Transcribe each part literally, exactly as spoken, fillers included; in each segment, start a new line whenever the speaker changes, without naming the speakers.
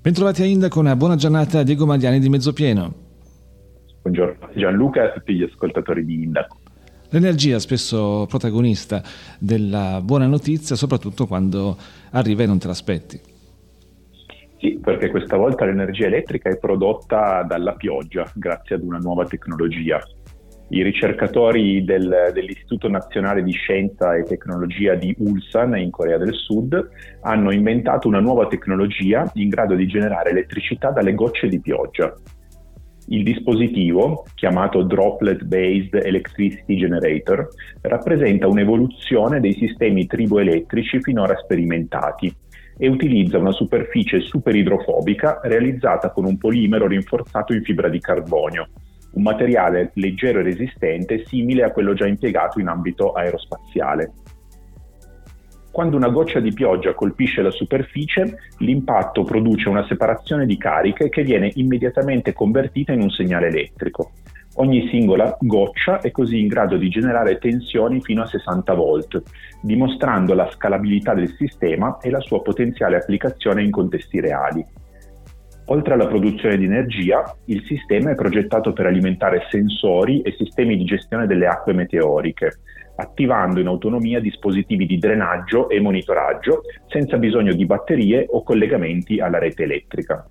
Bentrovati a Indaco, una buona giornata a Diego Magliani di Mezzopieno.
Buongiorno Gianluca e a tutti gli ascoltatori di Indaco.
L'energia spesso protagonista della buona notizia, soprattutto quando arriva e non te l'aspetti.
Sì, perché questa volta l'energia elettrica è prodotta dalla pioggia grazie ad una nuova tecnologia. I ricercatori del, dell'Istituto Nazionale di Scienza e Tecnologia di Ulsan in Corea del Sud hanno inventato una nuova tecnologia in grado di generare elettricità dalle gocce di pioggia. Il dispositivo, chiamato Droplet Based Electricity Generator, rappresenta un'evoluzione dei sistemi triboelettrici finora sperimentati e utilizza una superficie superidrofobica realizzata con un polimero rinforzato in fibra di carbonio, un materiale leggero e resistente simile a quello già impiegato in ambito aerospaziale. Quando una goccia di pioggia colpisce la superficie, l'impatto produce una separazione di cariche che viene immediatamente convertita in un segnale elettrico. Ogni singola goccia è così in grado di generare tensioni fino a sessanta volt, dimostrando la scalabilità del sistema e la sua potenziale applicazione in contesti reali. Oltre alla produzione di energia, il sistema è progettato per alimentare sensori e sistemi di gestione delle acque meteoriche, attivando in autonomia dispositivi di drenaggio e monitoraggio senza bisogno di batterie o collegamenti alla rete elettrica.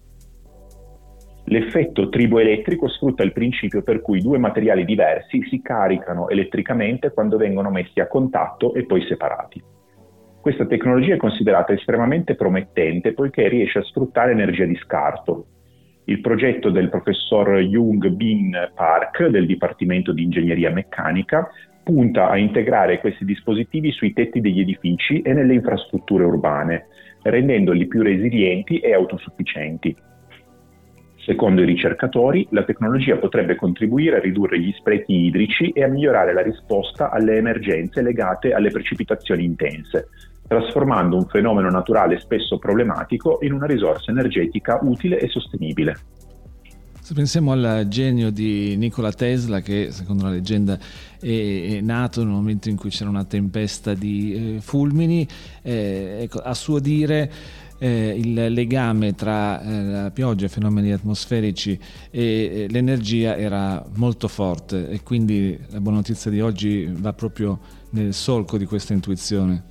L'effetto triboelettrico sfrutta il principio per cui due materiali diversi si caricano elettricamente quando vengono messi a contatto e poi separati. Questa tecnologia è considerata estremamente promettente poiché riesce a sfruttare energia di scarto. Il progetto del professor Young Bin Park del Dipartimento di Ingegneria Meccanica punta a integrare questi dispositivi sui tetti degli edifici e nelle infrastrutture urbane, rendendoli più resilienti e autosufficienti. Secondo i ricercatori, la tecnologia potrebbe contribuire a ridurre gli sprechi idrici e a migliorare la risposta alle emergenze legate alle precipitazioni intense, trasformando un fenomeno naturale spesso problematico in una risorsa energetica utile e sostenibile.
Se pensiamo al genio di Nikola Tesla, che secondo la leggenda è nato nel momento in cui c'era una tempesta di eh, fulmini, eh, ecco, a suo dire eh, il legame tra eh, la pioggia, i fenomeni atmosferici e eh, l'energia era molto forte, e quindi la buona notizia di oggi va proprio nel solco di questa intuizione.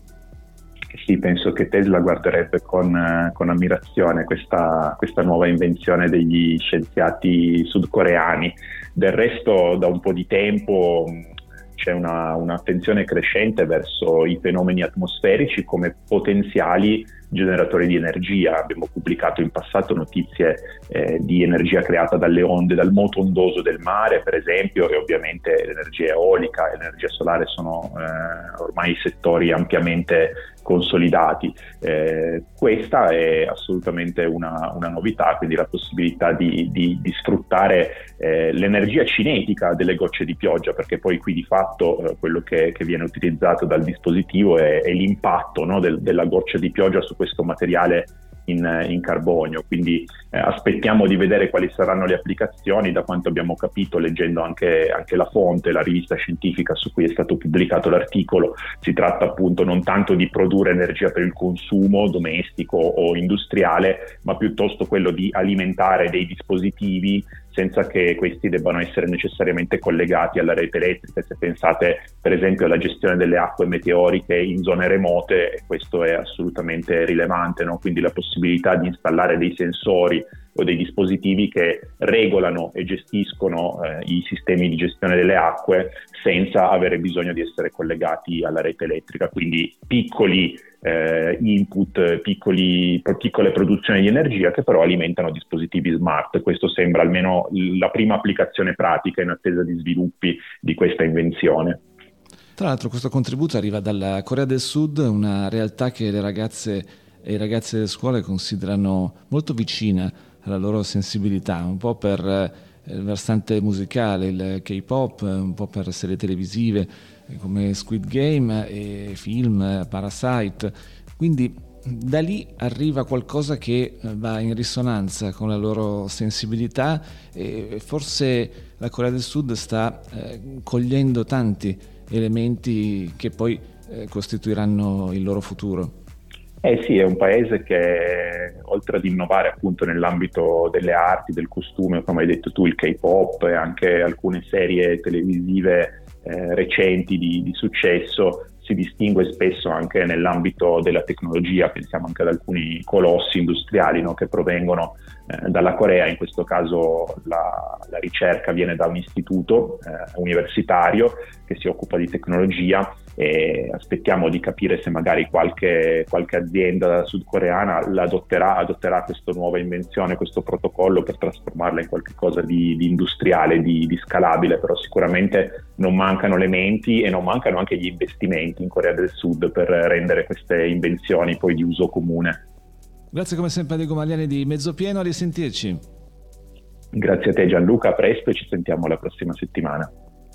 Sì, penso che Tesla guarderebbe con, con ammirazione questa, questa nuova invenzione degli scienziati sudcoreani. Del resto, da un po' di tempo c'è una, un'attenzione crescente verso i fenomeni atmosferici come potenziali generatori di energia. Abbiamo pubblicato in passato notizie eh, di energia creata dalle onde, dal moto ondoso del mare, per esempio, e ovviamente l'energia eolica e l'energia solare sono eh, ormai settori ampiamente consolidati. Eh, questa è assolutamente una, una novità, quindi la possibilità di, di, di sfruttare eh, l'energia cinetica delle gocce di pioggia, perché poi qui di fatto eh, quello che, che viene utilizzato dal dispositivo è, è l'impatto, no, del, della goccia di pioggia su questo materiale in, in carbonio, quindi eh, aspettiamo di vedere quali saranno le applicazioni. Da quanto abbiamo capito, leggendo anche, anche la fonte, la rivista scientifica su cui è stato pubblicato l'articolo, si tratta appunto non tanto di produrre energia per il consumo domestico o industriale, ma piuttosto quello di alimentare dei dispositivi senza che questi debbano essere necessariamente collegati alla rete elettrica. Se pensate per esempio alla gestione delle acque meteoriche in zone remote, questo è assolutamente rilevante, no? Quindi la possibilità di installare dei sensori o dei dispositivi che regolano e gestiscono eh, i sistemi di gestione delle acque senza avere bisogno di essere collegati alla rete elettrica, quindi piccoli eh, input, piccoli, piccole produzioni di energia che però alimentano dispositivi smart. Questo sembra almeno la prima applicazione pratica in attesa di sviluppi di questa invenzione.
Tra l'altro questo contributo arriva dalla Corea del Sud, una realtà che le ragazze e i ragazzi delle scuole considerano molto vicina alla loro sensibilità, un po' per il versante musicale, il K-pop, un po' per serie televisive come Squid Game e film, Parasite. Quindi da lì arriva qualcosa che va in risonanza con la loro sensibilità, e forse la Corea del Sud sta eh, cogliendo tanti elementi che poi eh, costituiranno il loro futuro.
Eh sì, è un paese che oltre ad innovare appunto nell'ambito delle arti, del costume, come hai detto tu, il K-pop e anche alcune serie televisive eh, recenti di, di successo, si distingue spesso anche nell'ambito della tecnologia. Pensiamo anche ad alcuni colossi industriali, no, che provengono eh, dalla Corea. In questo caso la, la ricerca viene da un istituto eh, universitario che si occupa di tecnologia, e aspettiamo di capire se magari qualche, qualche azienda sudcoreana l'adotterà, adotterà questa nuova invenzione, questo protocollo, per trasformarla in qualcosa di, di industriale, di, di scalabile. Però sicuramente non mancano le menti e non mancano anche gli investimenti in Corea del Sud per rendere queste invenzioni poi di uso comune.
Grazie come sempre a Diego Magliani di Mezzopieno, a risentirci.
Grazie a te Gianluca, a presto e ci sentiamo la prossima settimana.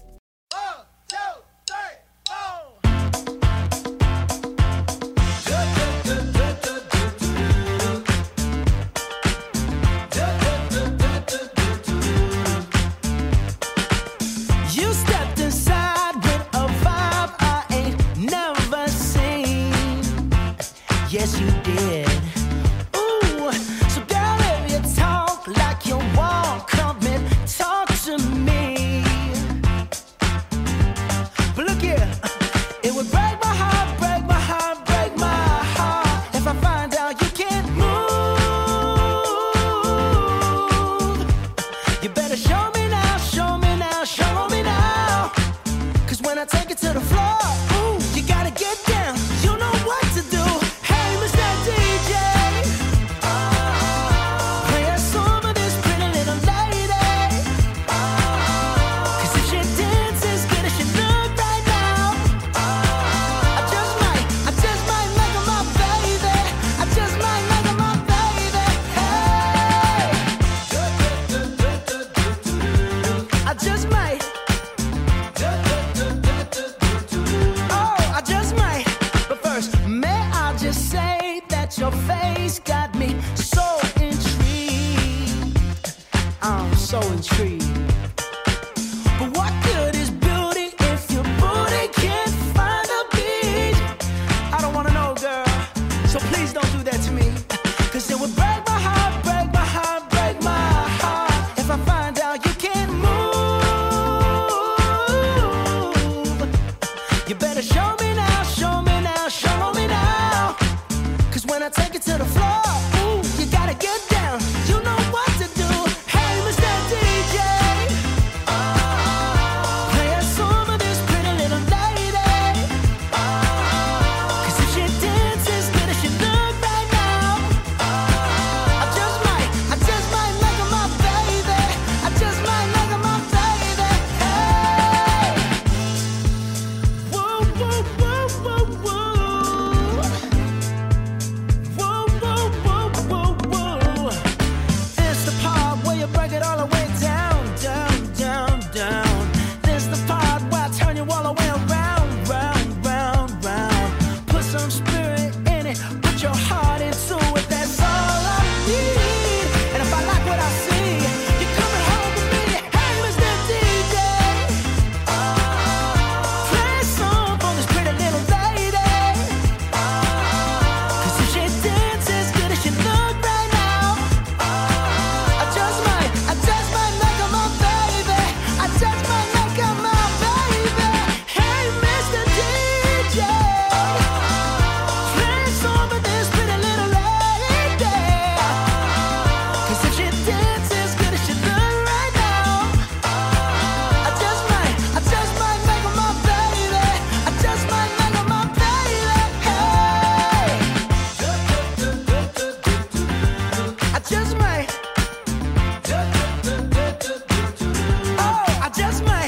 Yes, you did. Ooh, so girl, if you talk like you walk, come and talk to me. But look here, it would break my heart, break my heart, break my heart if I find out you can't move. You better show me now, show me now, show me now. 'Cause when I take it to the floor, ooh, you gotta get down. You know what to do. Your face got me so intrigued. I'm so intrigued. But what good is beauty if your booty can't find a beat? I don't wanna know, girl, so please don't do that to me. 'Cause it would break my heart, break my heart, break my heart if I find out you can't move. You better show me now, show me now, show me now. When I take it to the floor, ooh, you gotta get down. You know what to do. Hey, Mister D J, uh, play a song of this pretty little lady. Uh, 'Cause if she dances good as she look right now, uh, I just might, I just might make her my baby. I just might make her my baby. Hey, whoa, whoa, whoa, whoa, whoa. Break it all the way down, down, down, down. This the part where I turn you all the way around, round, round, round. Put some spirit in it, put your heart into it. That's all I need. And if I like what I see, you're coming home with me. Hey, Mister D J, uh, play a song for this pretty little lady. Uh, 'Cause if she dances good as she look right now, uh, I just might, I just might make her my baby. I just might make her my baby. Hey, Mister D J, play a song for this pretty little lady. 'Cause if she dances good as she look right now, I just might, I just might make her my baby. I just might make her my baby. Hey, I just might. Oh, I just might.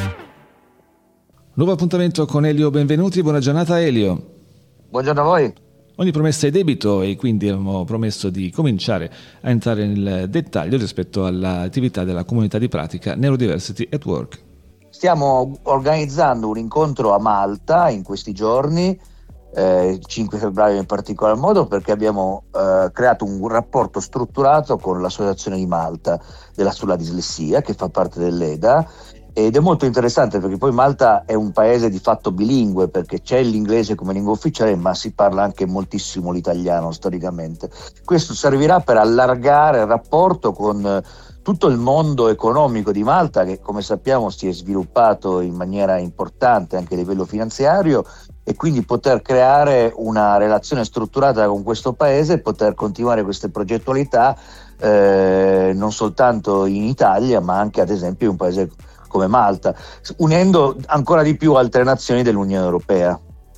Nuovo appuntamento con Elio Benvenuti, buona giornata Elio.
Buongiorno a voi.
Ogni promessa è debito e quindi abbiamo promesso di cominciare a entrare nel dettaglio rispetto all'attività della comunità di pratica Neurodiversity at Work.
Stiamo organizzando un incontro a Malta in questi giorni, eh, il cinque febbraio in particolar modo, perché abbiamo eh, creato un rapporto strutturato con l'Associazione di Malta della sulla dislessia, che fa parte dell'E D A, ed è molto interessante perché poi Malta è un paese di fatto bilingue, perché c'è l'inglese come lingua ufficiale ma si parla anche moltissimo l'italiano storicamente. Questo servirà per allargare il rapporto con tutto il mondo economico di Malta, che come sappiamo si è sviluppato in maniera importante anche a livello finanziario, e quindi poter creare una relazione strutturata con questo paese e poter continuare queste progettualità eh, non soltanto in Italia ma anche ad esempio in un paese come Malta, unendo ancora di più altre nazioni dell'Unione Europea.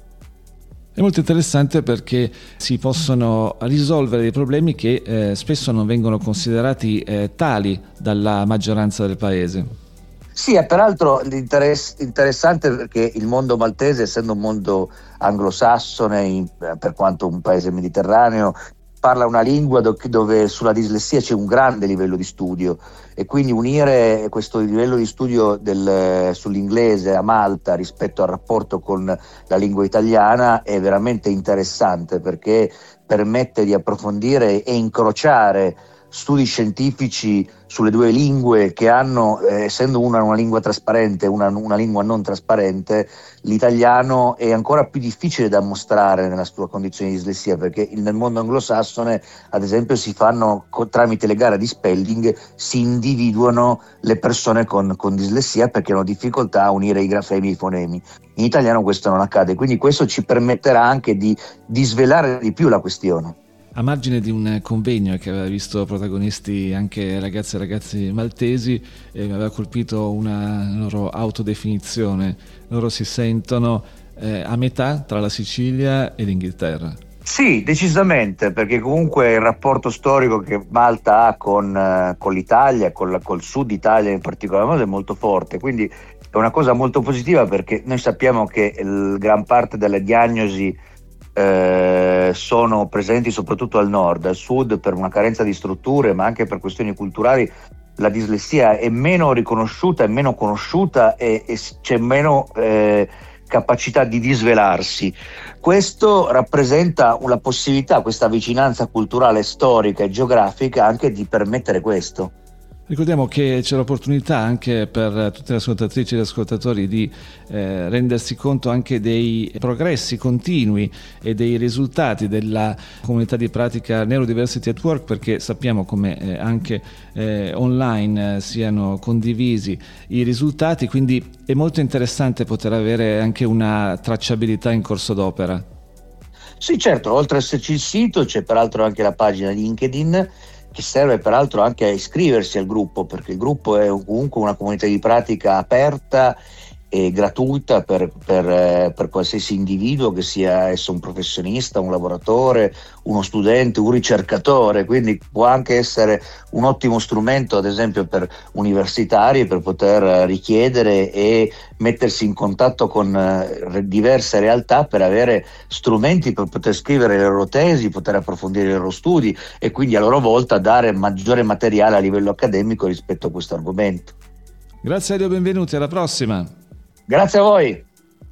È molto interessante perché si possono risolvere dei problemi che eh, spesso non vengono considerati eh, tali dalla maggioranza del paese.
Sì, è peraltro l'interess- interessante perché il mondo maltese, essendo un mondo anglosassone, in, per quanto un paese mediterraneo, parla una lingua do- dove sulla dislessia c'è un grande livello di studio, e quindi unire questo livello di studio del, sull'inglese a Malta rispetto al rapporto con la lingua italiana è veramente interessante, perché permette di approfondire e incrociare studi scientifici sulle due lingue che hanno, eh, essendo una una lingua trasparente e una, una lingua non trasparente, l'italiano è ancora più difficile da mostrare nella sua condizione di dislessia, perché nel mondo anglosassone ad esempio si fanno, tramite le gare di spelling, si individuano le persone con, con dislessia perché hanno difficoltà a unire i grafemi e i fonemi. In italiano questo non accade, quindi questo ci permetterà anche di, di svelare di più la questione.
A margine di un convegno che aveva visto protagonisti anche ragazze e ragazzi maltesi, eh, mi aveva colpito una loro autodefinizione. Loro si sentono eh, a metà tra la Sicilia e l'Inghilterra.
Sì, decisamente, perché comunque il rapporto storico che Malta ha con, eh, con l'Italia, con la, col sud Italia in particolar modo, è molto forte, quindi è una cosa molto positiva, perché noi sappiamo che il, gran parte delle diagnosi Eh, sono presenti soprattutto al nord. Al sud, per una carenza di strutture ma anche per questioni culturali, la dislessia è meno riconosciuta, è meno conosciuta e, e c'è meno eh, capacità di disvelarsi. Questo rappresenta una possibilità, questa vicinanza culturale, storica e geografica, anche di permettere questo.
Ricordiamo che c'è l'opportunità anche per tutte le ascoltatrici e gli ascoltatori di eh, rendersi conto anche dei progressi continui e dei risultati della comunità di pratica Neurodiversity at Work, perché sappiamo come eh, anche eh, online eh, siano condivisi i risultati, quindi è molto interessante poter avere anche una tracciabilità in corso d'opera.
Sì, certo, oltre ad esserci il sito c'è peraltro anche la pagina LinkedIn, che serve peraltro anche a iscriversi al gruppo, perché il gruppo è comunque una comunità di pratica aperta e gratuita per, per, per qualsiasi individuo, che sia esso un professionista, un lavoratore, uno studente, un ricercatore, quindi può anche essere un ottimo strumento ad esempio per universitari, per poter richiedere e mettersi in contatto con diverse realtà per avere strumenti per poter scrivere le loro tesi, poter approfondire i loro studi e quindi a loro volta dare maggiore materiale a livello accademico rispetto a questo argomento.
Grazie Elio, benvenuti, alla prossima.
Grazie a voi.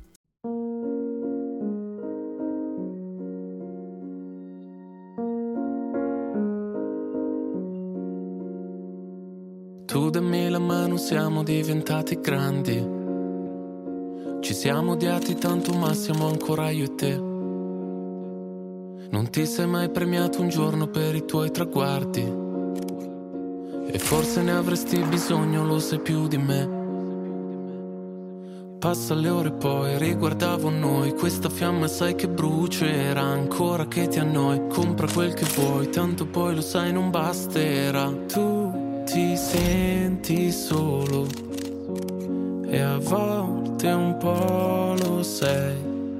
Tu dammi la mano, siamo diventati grandi. Ci siamo odiati tanto ma siamo ancora io e te. Non ti sei mai premiato un giorno per i tuoi traguardi, e forse ne avresti bisogno, lo sai più di me. Passa le ore poi riguardavo noi, questa fiamma sai che brucerà ancora che ti annoi. Compra quel che vuoi, tanto poi lo sai non basterà. Tu ti senti solo e a volte un po' lo sei,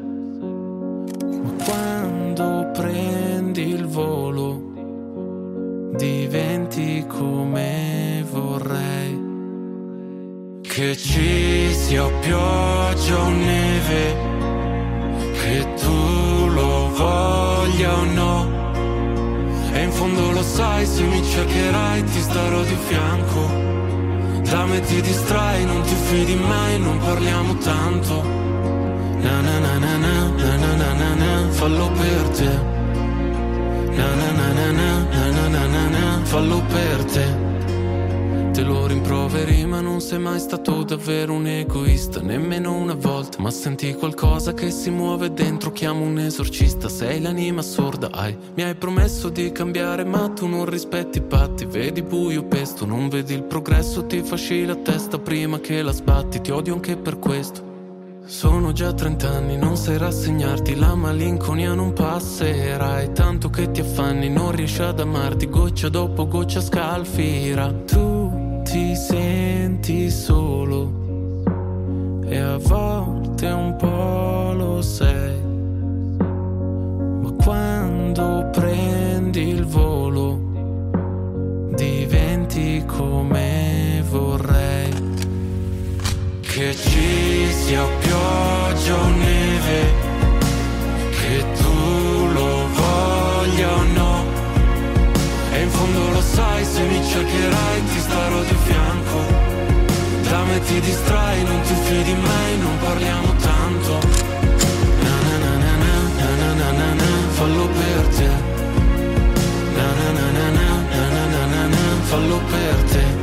ma quando prendi il volo diventi come vorrei. Che ci sia pioggia o neve, che tu lo voglia o no, e in fondo lo sai, se mi cercherai ti starò di fianco. Da me ti distrai, non ti fidi mai, non parliamo tanto. Na na na na na na na na na na, fallo per te. Na na na na na na na na na, fallo per te. Te lo rimprovero muoveri, ma non sei mai stato davvero un egoista, nemmeno una volta. Ma senti qualcosa che si muove dentro, chiamo un esorcista. Sei l'anima sorda, hai, mi hai promesso di cambiare, ma tu non rispetti i patti. Vedi buio pesto, non vedi il progresso, ti fasci la testa prima che la sbatti. Ti odio anche per questo. Sono già trent'anni, non sai rassegnarti, la malinconia non passerà. È tanto che ti affanni, non riesci ad amarti, goccia dopo goccia scalfira. Tu ti senti solo e a volte un po' lo sei, ma quando prendi il volo diventi come vorrei. Che ci sia pioggia o neve, che tu lo voglia o no, e in fondo lo sai, se mi cercherai ti starò di fianco. Da me ti distrai, non ti fidi mai, non parliamo tanto. Na na na na na na na na na, fallo per te. Na na na na na na na na na, fallo per te.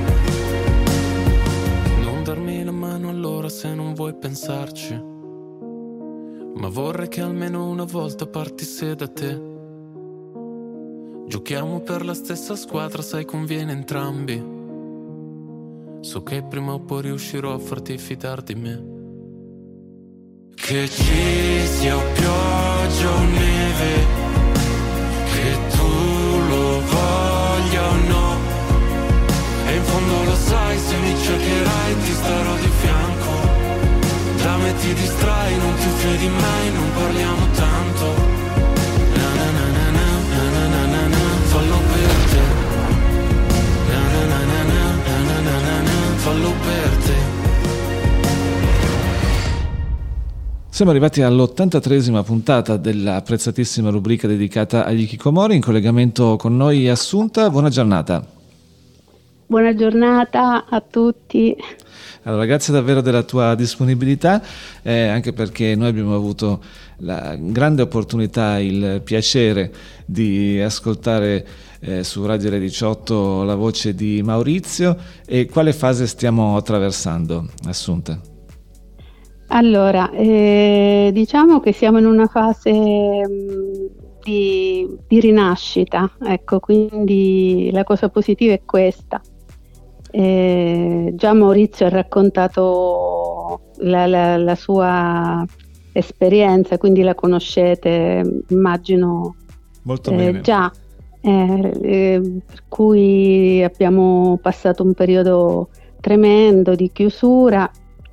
Se non vuoi pensarci, ma vorrei che almeno una volta partisse da te. Giochiamo per la stessa squadra, sai, conviene entrambi. So che prima o poi riuscirò a farti fidar di me. Che ci sia pioggia o neve, che tu lo voglia o no, e in fondo lo sai, se mi cercherai ti starò di fianco. Da me ti distrai, non ti fidi mai, non parliamo tanto. Na na na na na na na na na, fallo per te. Na na na na na na na na na, fallo per te.
Siamo arrivati all'ottantatreesima puntata della apprezzatissima rubrica dedicata agli hikikomori. In collegamento con noi Assunta, buona giornata.
Buona giornata a tutti.
Allora, grazie davvero della tua disponibilità, eh, anche perché noi abbiamo avuto la grande opportunità, il piacere di ascoltare eh, su Radio Le diciotto la voce di Maurizio. E quale fase stiamo attraversando, Assunta?
Allora, eh, diciamo che siamo in una fase mh, di, di rinascita, ecco, quindi la cosa positiva è questa. Eh, già Maurizio ha raccontato la, la, la sua esperienza, quindi la conoscete, immagino
molto
eh,
bene.
Già, eh, eh, per cui abbiamo passato un periodo tremendo di chiusura,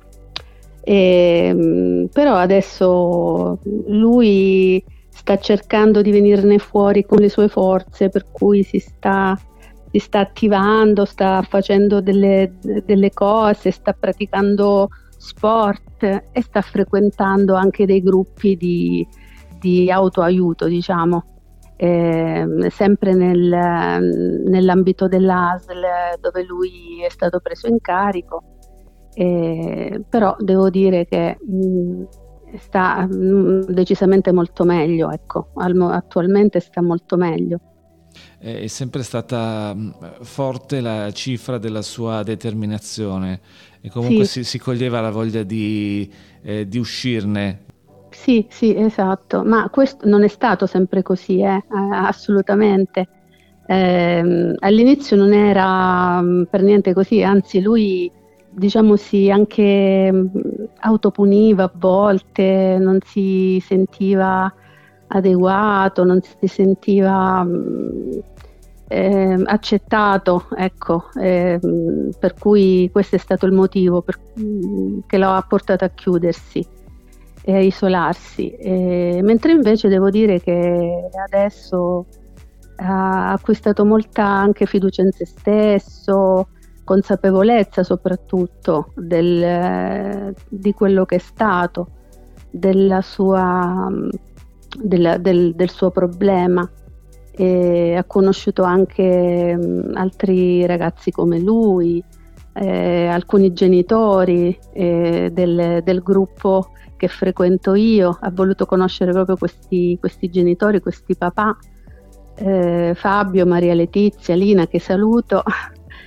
eh, però adesso lui sta cercando di venirne fuori con le sue forze, per cui si sta si sta attivando, sta facendo delle, delle cose, sta praticando sport e sta frequentando anche dei gruppi di, di autoaiuto, diciamo, eh, sempre nel, nell'ambito dell'A S L dove lui è stato preso in carico, eh, però devo dire che mh, sta mh, decisamente molto meglio, ecco, al, attualmente sta molto meglio.
È sempre stata forte la cifra della sua determinazione e comunque
sì.
si, si coglieva la voglia di, eh, di uscirne.
Sì, sì, esatto, ma questo non è stato sempre così, eh, assolutamente. Eh, all'inizio non era per niente così, anzi lui, diciamo, si anche autopuniva a volte, non si sentiva adeguato, non si sentiva eh, accettato, ecco, eh, per cui questo è stato il motivo per, che lo ha portato a chiudersi e a isolarsi, eh, mentre invece devo dire che adesso ha acquistato molta anche fiducia in se stesso, consapevolezza soprattutto del, di quello che è stato, della sua Del, del, del suo problema, e ha conosciuto anche mh, altri ragazzi come lui, eh, alcuni genitori eh, del, del gruppo che frequento io, ha voluto conoscere proprio questi, questi genitori, questi papà, eh, Fabio, Maria Letizia, Lina, che saluto,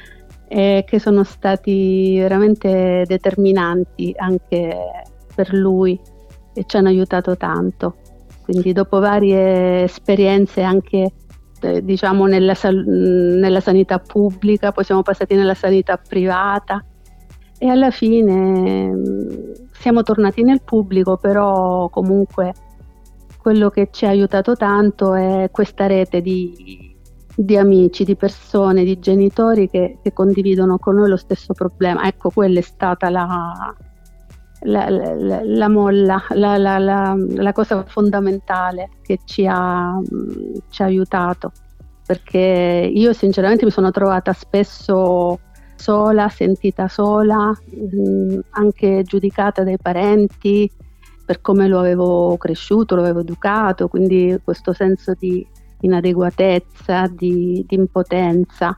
e che sono stati veramente determinanti anche per lui e ci hanno aiutato tanto. Quindi dopo varie esperienze anche eh, diciamo nella, sal- nella sanità pubblica, poi siamo passati nella sanità privata e alla fine mh, siamo tornati nel pubblico, però comunque quello che ci ha aiutato tanto è questa rete di, di amici, di persone, di genitori che, che condividono con noi lo stesso problema. Ecco, quella è stata la La, la, la molla, la, la, la, la cosa fondamentale che ci ha, ci ha aiutato, perché io sinceramente mi sono trovata spesso sola, sentita sola, mh, anche giudicata dai parenti per come lo avevo cresciuto, lo avevo educato, quindi questo senso di inadeguatezza, di, di impotenza,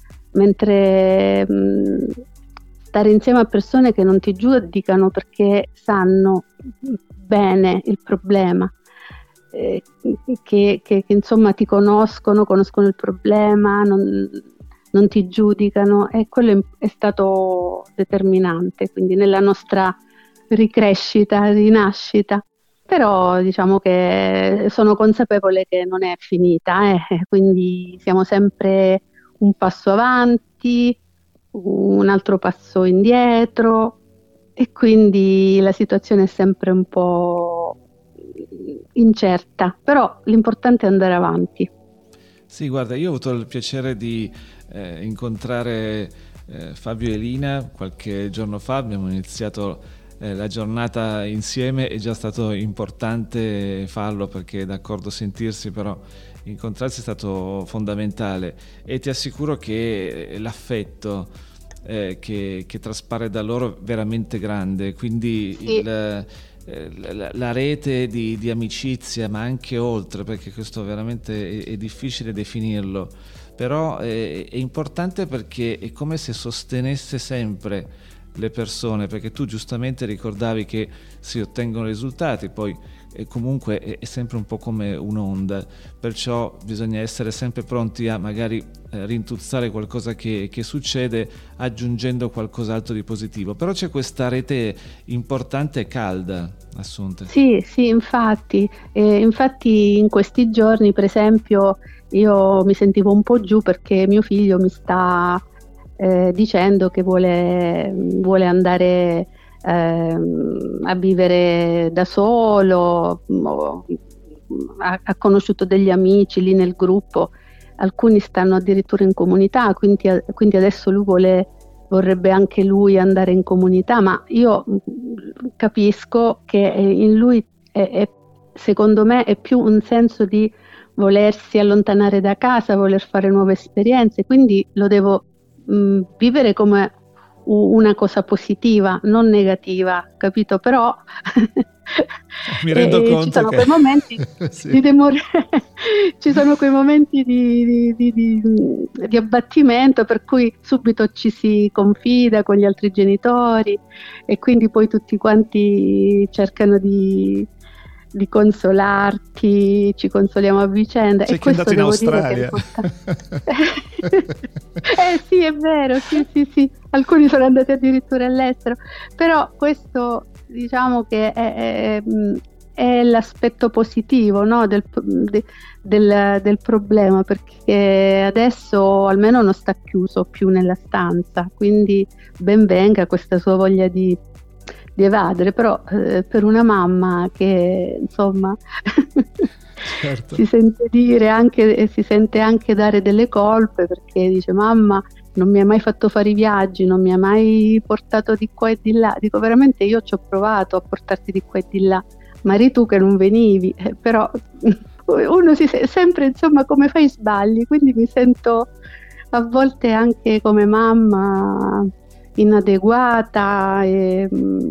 mentre mh, stare insieme a persone che non ti giudicano perché sanno bene il problema, eh, che, che, che insomma ti conoscono, conoscono il problema, non, non ti giudicano, e quello è stato determinante, quindi nella nostra ricrescita, rinascita. Però diciamo che sono consapevole che non è finita, eh, quindi siamo sempre un passo avanti, un altro passo indietro, e quindi la situazione è sempre un po' incerta, però l'importante è andare avanti.
Sì, guarda, io ho avuto il piacere di eh, incontrare eh, Fabio e Elina qualche giorno fa, abbiamo iniziato eh, la giornata insieme, è già stato importante farlo perché è d'accordo sentirsi, però incontrarsi è stato fondamentale, e ti assicuro che l'affetto eh, che, che traspare da loro è veramente grande, quindi
sì.
il, eh, la, la rete di, di amicizia, ma anche oltre, perché questo veramente è, è difficile definirlo, però è, è importante perché è come se sostenesse sempre le persone, perché tu giustamente ricordavi che si ottengono risultati, poi e comunque è, è sempre un po' come un'onda, perciò bisogna essere sempre pronti a magari eh, rintuzzare qualcosa che, che succede aggiungendo qualcos'altro di positivo, però c'è questa rete importante e calda, Assunta.
Sì, sì, infatti, eh, infatti in questi giorni per esempio io mi sentivo un po' giù perché mio figlio mi sta eh, dicendo che vuole, vuole andare a vivere da solo, ha, ha conosciuto degli amici lì nel gruppo, alcuni stanno addirittura in comunità, quindi, quindi adesso lui vuole, vorrebbe anche lui andare in comunità, ma io capisco che in lui è, è, secondo me è più un senso di volersi allontanare da casa, voler fare nuove esperienze, quindi lo devo mh, vivere come una cosa positiva, non negativa, capito? Però
mi rendo conto
ci sono
che...
quei momenti sì. di demore... ci sono quei momenti di, di, di, di abbattimento, per cui subito ci si confida con gli altri genitori e quindi poi tutti quanti cercano di, di consolarti, ci consoliamo a vicenda.
C'è
e
chi è
questo
andato in
devo
Australia.
Dire che è eh sì, è vero, sì, sì, sì. Alcuni sono andati addirittura all'estero, però questo diciamo che è, è, è l'aspetto positivo, no, del, de, del, del problema, perché adesso almeno non sta chiuso più nella stanza, quindi ben venga questa sua voglia di, di evadere, però eh, per una mamma che insomma certo. si sente dire anche e si sente anche dare delle colpe, perché dice mamma non mi ha mai fatto fare i viaggi, non mi ha mai portato di qua e di là. Dico veramente io ci ho provato a portarti di qua e di là, ma eri tu che non venivi, eh, però uno si sente sempre insomma come fai sbagli, quindi mi sento a volte anche come mamma inadeguata e,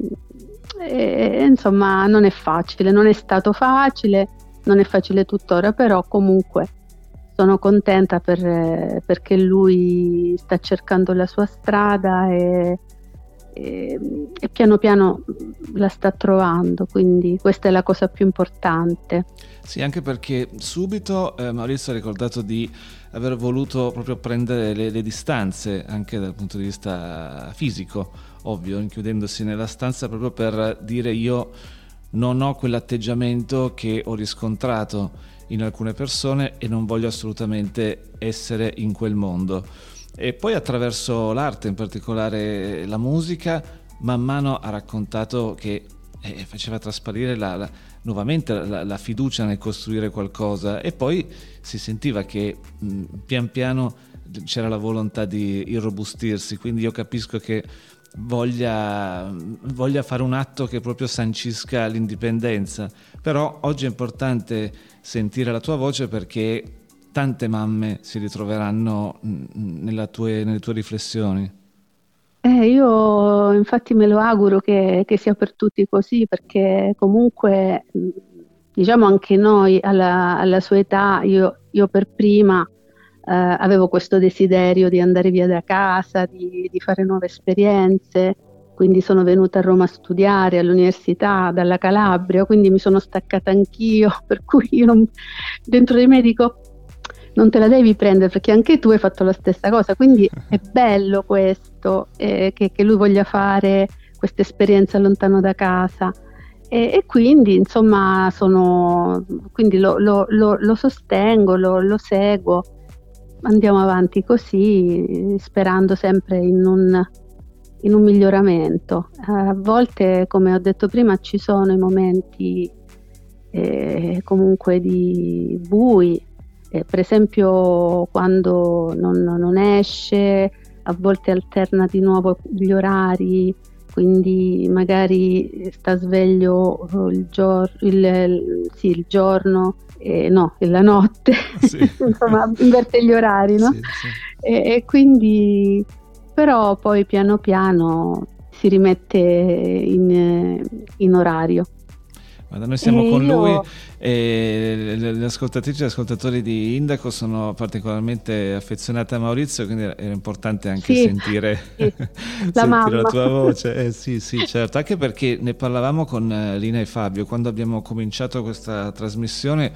e insomma non è facile, non è stato facile, non è facile tuttora, però comunque sono contenta per, perché lui sta cercando la sua strada e, e, e piano piano la sta trovando, quindi questa è la cosa più importante.
Sì, anche perché subito eh, Maurizio ha ricordato di aver voluto proprio prendere le, le distanze anche dal punto di vista fisico, ovvio, chiudendosi nella stanza proprio per dire: io non ho quell'atteggiamento che ho riscontrato in alcune persone e non voglio assolutamente essere in quel mondo. E poi attraverso l'arte, in particolare la musica, man mano ha raccontato che eh, faceva trasparire la, la, nuovamente la, la fiducia nel costruire qualcosa, e poi si sentiva che mh, pian piano c'era la volontà di irrobustirsi, quindi io capisco che voglia, voglia fare un atto che proprio sancisca l'indipendenza. Però oggi è importante sentire la tua voce, perché tante mamme si ritroveranno nella tue, nelle tue riflessioni.
Eh, io infatti me lo auguro che, che sia per tutti così, perché comunque diciamo anche noi alla, alla sua età, io, io per prima eh, avevo questo desiderio di andare via da casa, di, di fare nuove esperienze, quindi sono venuta a Roma a studiare all'università dalla Calabria, quindi mi sono staccata anch'io, per cui io non, dentro di me dico: non te la devi prendere, perché anche tu hai fatto la stessa cosa, quindi è bello questo, eh, che, che lui voglia fare questa esperienza lontano da casa, e, e quindi insomma sono, quindi lo, lo, lo, lo sostengo, lo, lo seguo, andiamo avanti così, sperando sempre in un, in un miglioramento. A volte, come ho detto prima, ci sono i momenti eh, comunque di bui. Eh, per esempio quando non, non esce, a volte alterna di nuovo gli orari, quindi magari sta sveglio il, gior- il, il, sì, il giorno, eh, no, la notte, sì. Insomma inverte gli orari, no? Sì, sì. E, e quindi però poi piano piano si rimette in, in orario.
Guarda, noi siamo e con io... lui e le, le ascoltatrici e gli ascoltatori di Indaco sono particolarmente affezionate a Maurizio, quindi era importante anche sì,
sì.
sentire,
la,
sentire la tua voce. Eh, sì, sì, certo, anche perché ne parlavamo con Lina e Fabio quando abbiamo cominciato questa trasmissione,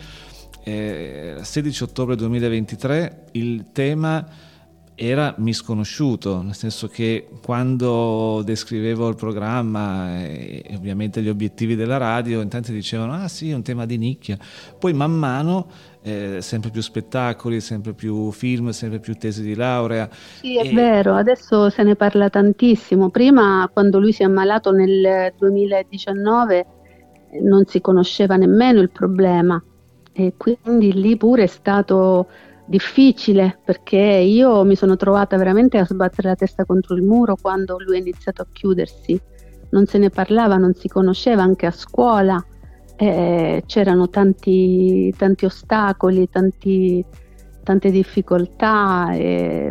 eh, sedici ottobre duemilaventitré. Il tema era misconosciuto, nel senso che quando descrivevo il programma e ovviamente gli obiettivi della radio, in tanti dicevano: ah sì, è un tema di nicchia. Poi man mano eh, sempre più spettacoli, sempre più film, sempre più tesi di laurea.
Sì, è e... vero, adesso se ne parla tantissimo. Prima, quando lui si è ammalato nel duemiladiciannove, non si conosceva nemmeno il problema, e quindi lì pure è stato difficile, perché io mi sono trovata veramente a sbattere la testa contro il muro quando lui ha iniziato a chiudersi. Non se ne parlava, non si conosceva, anche a scuola eh, c'erano tanti, tanti ostacoli, tanti, tante difficoltà e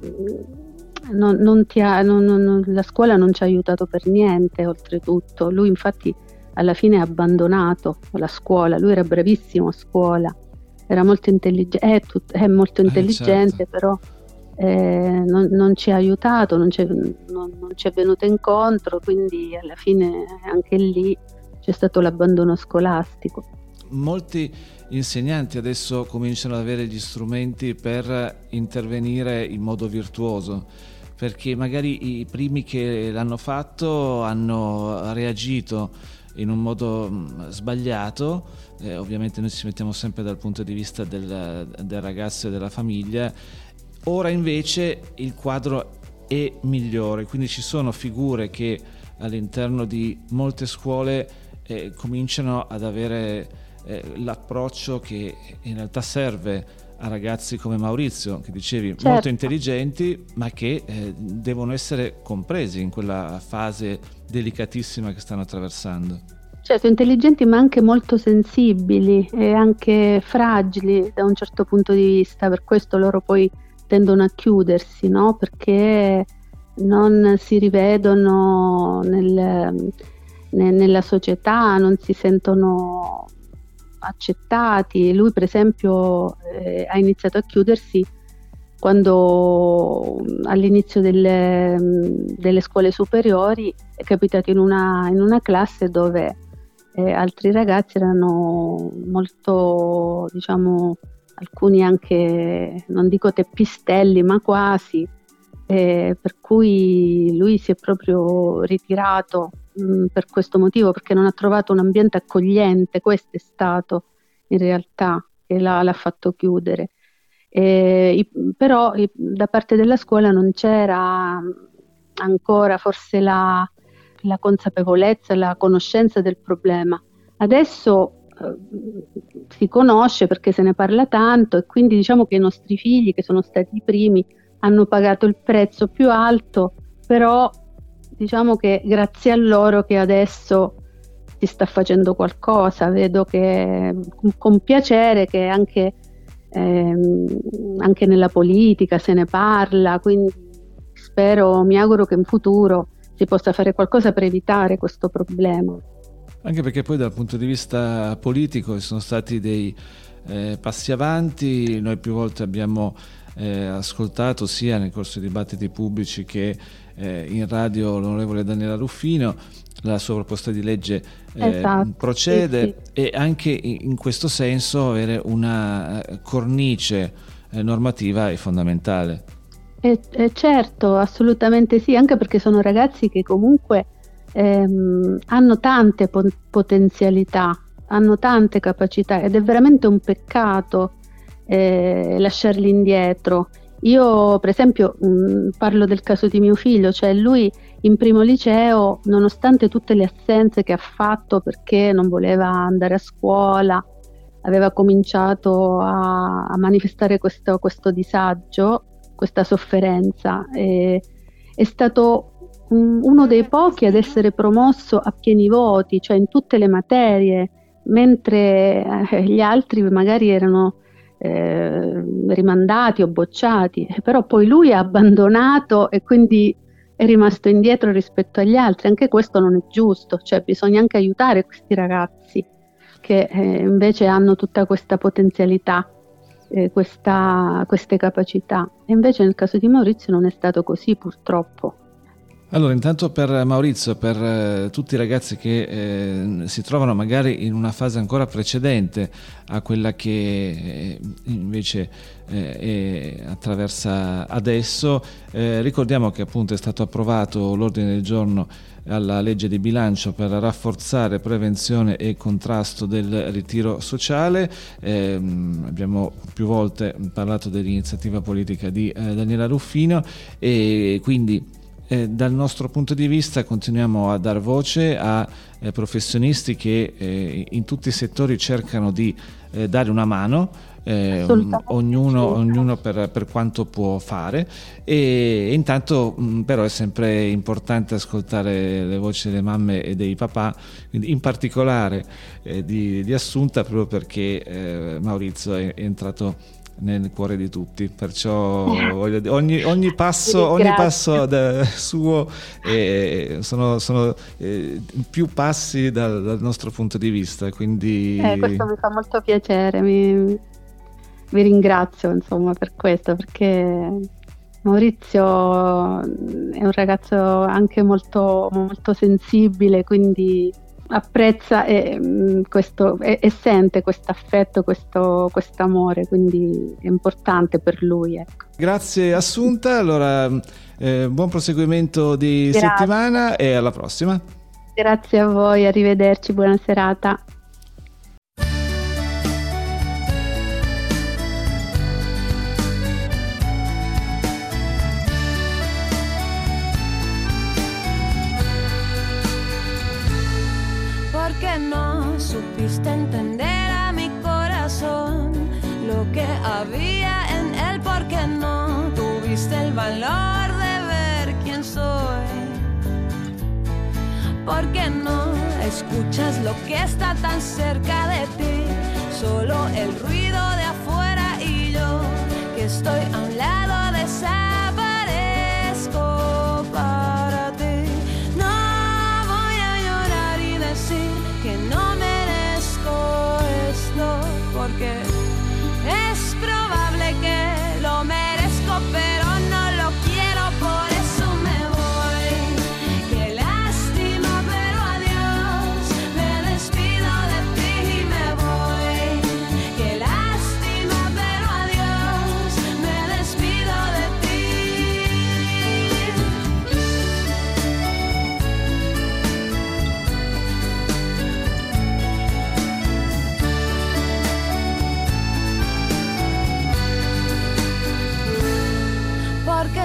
non, non ti ha, non, non, la scuola non ci ha aiutato per niente. Oltretutto lui infatti alla fine ha abbandonato la scuola. Lui era bravissimo a scuola, era molto intelligente, è, tut- è molto intelligente, eh, certo. Però eh, non, non ci ha aiutato, non ci, non, non ci è venuto incontro, quindi alla fine anche lì c'è stato l'abbandono scolastico.
Molti insegnanti adesso cominciano ad avere gli strumenti per intervenire in modo virtuoso, perché magari i primi che l'hanno fatto hanno reagito in un modo mh, sbagliato. Eh, ovviamente noi ci mettiamo sempre dal punto di vista del, del ragazzo e della famiglia. Ora invece il quadro è migliore, quindi ci sono figure che all'interno di molte scuole eh, cominciano ad avere eh, l'approccio che in realtà serve a ragazzi come Maurizio, che dicevi, certo, molto intelligenti, ma che eh, devono essere compresi in quella fase delicatissima che stanno attraversando.
Certo, intelligenti ma anche molto sensibili e anche fragili da un certo punto di vista, per questo loro poi tendono a chiudersi, no? Perché non si rivedono nel, ne, nella società, non si sentono accettati. Lui per esempio eh, ha iniziato a chiudersi quando all'inizio delle, delle scuole superiori è capitato in una, in una classe dove eh, altri ragazzi erano molto, diciamo, alcuni anche, non dico teppistelli, ma quasi, eh, per cui lui si è proprio ritirato mh, per questo motivo, perché non ha trovato un ambiente accogliente. Questo è stato in realtà che l'ha, l'ha fatto chiudere. Eh, i, però i, da parte della scuola non c'era ancora forse la, la consapevolezza, la conoscenza del problema. Adesso eh, si conosce perché se ne parla tanto, e quindi diciamo che i nostri figli, che sono stati i primi, hanno pagato il prezzo più alto, però diciamo che grazie a loro che adesso si sta facendo qualcosa. Vedo che con piacere che anche Ehm, anche nella politica se ne parla, quindi spero, mi auguro che in futuro si possa fare qualcosa per evitare questo problema.
Anche perché poi dal punto di vista politico ci sono stati dei eh, passi avanti. Noi più volte abbiamo eh, ascoltato sia nel corso dei dibattiti pubblici che eh, in radio l'onorevole Daniela Ruffino. La sua proposta di legge eh, esatto, procede, sì, sì. E anche in questo senso avere una cornice eh, normativa è fondamentale.
E, e certo, assolutamente sì, anche perché sono ragazzi che comunque ehm, hanno tante po- potenzialità, hanno tante capacità, ed è veramente un peccato eh, lasciarli indietro. Io per esempio mh, parlo del caso di mio figlio, cioè lui in primo liceo, nonostante tutte le assenze che ha fatto perché non voleva andare a scuola, aveva cominciato a, a manifestare questo, questo disagio, questa sofferenza, e è stato um, uno dei pochi ad essere promosso a pieni voti, cioè in tutte le materie, mentre eh, gli altri magari erano eh, rimandati o bocciati, però poi lui ha abbandonato e quindi è rimasto indietro rispetto agli altri. Anche questo non è giusto, cioè bisogna anche aiutare questi ragazzi che eh, invece hanno tutta questa potenzialità, eh, questa, queste capacità, e invece nel caso di Maurizio non è stato così, purtroppo.
Allora, intanto per Maurizio, per eh, tutti i ragazzi che eh, si trovano magari in una fase ancora precedente a quella che eh, invece eh, è, attraversa adesso, eh, ricordiamo che appunto è stato approvato l'ordine del giorno alla legge di bilancio per rafforzare prevenzione e contrasto del ritiro sociale. Eh, abbiamo più volte parlato dell'iniziativa politica di eh, Daniela Ruffino, e quindi Eh, dal nostro punto di vista continuiamo a dar voce a eh, professionisti che eh, in tutti i settori cercano di eh, dare una mano, eh, ognuno, ognuno per, per quanto può fare, e, e intanto mh, però è sempre importante ascoltare le voci delle mamme e dei papà, quindi in particolare eh, di, di Assunta, proprio perché eh, Maurizio è, è entrato nel cuore di tutti, perciò voglio dire, ogni, ogni passo, ogni passo da, suo eh, sono, sono eh, più passi dal, dal nostro punto di vista, quindi
eh, questo mi fa molto piacere, mi, vi ringrazio insomma per questo, perché Maurizio è un ragazzo anche molto, molto sensibile, quindi apprezza e, mh, questo, e, e sente questo affetto, questo amore, quindi è importante per lui, ecco.
Grazie Assunta, allora eh, buon proseguimento di Grazie. settimana e alla prossima.
Grazie a voi, arrivederci, buona serata.
Supiste entender a mi corazón lo que había en él, porque no tuviste el valor de ver quién soy, porque no escuchas lo que está tan cerca de ti, solo el ruido de afuera y yo que estoy a un lado desaparezco para ti. No voy a llorar y decir que no porque es probable que lo merezco,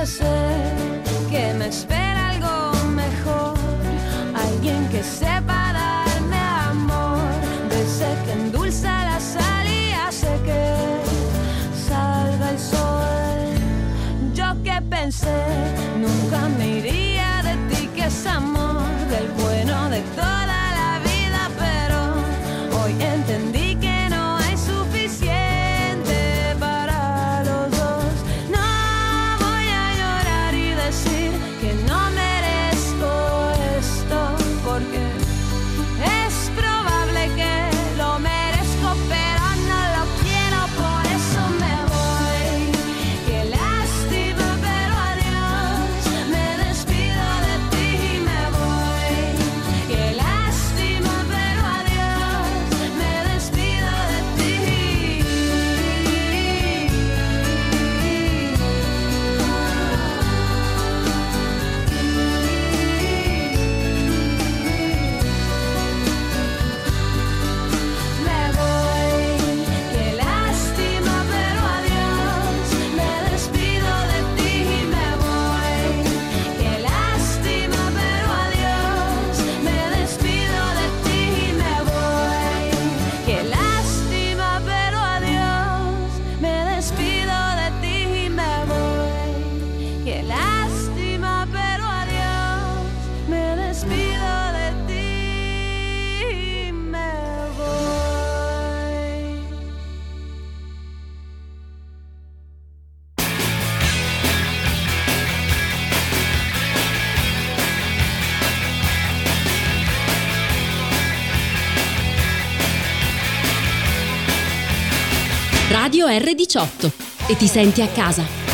sé que me espera algo mejor, alguien que sepa darme amor, de ese que endulza la sal y hace que salga el sol. Yo que pensé, nunca me iría de ti, que es amor, del bueno de toda la vida, pero hoy entendí que no hay suficiente para los dos. No voy a llorar y decir que no merezco esto, porque es probable que lo merezco, pero no lo quiero, por eso me voy. Qué lástima, pero adiós, me despido de ti y me voy. Qué lástima, pero adiós, me despido de ti. Me voy, qué lástima, pero adiós, me despido de ti y me voy. Qué lástima, pero adiós, me despido de ti y me voy. Qué lástima, pero adiós, me despido de ti y me voy. Qué lástima, pero adiós, me despido de ti y me voy.
Radio erre diciotto. E ti senti a casa.